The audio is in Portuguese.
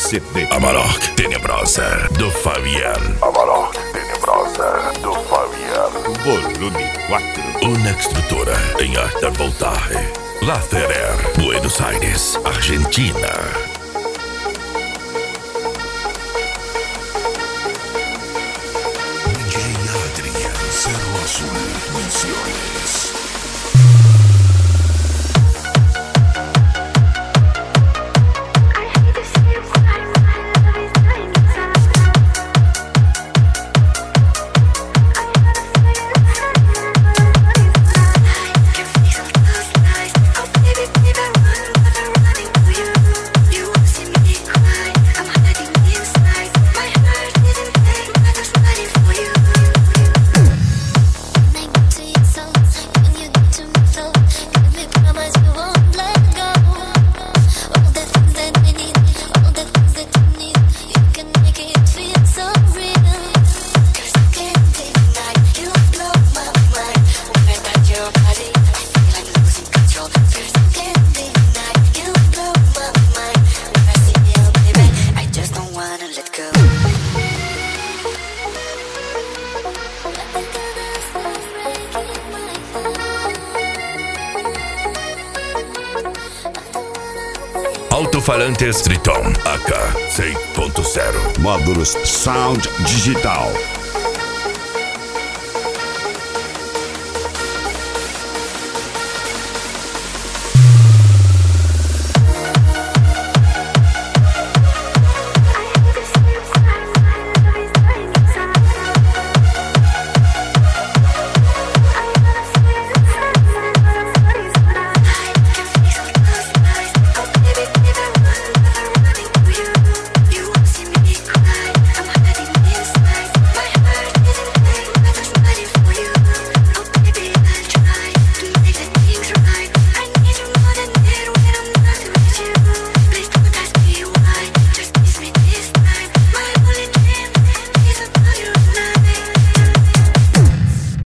CD. Amarok Tenebrosa do Fabian. Amarok Tenebrosa do Fabian. Volume 4. Una Estrutura em alta voltaje. La Ferrer, Buenos Aires, Argentina. DJ Adrian, Cerro Azul, Misiones. Alto-falantes Triton AK 6.0. Módulos Sound Digital.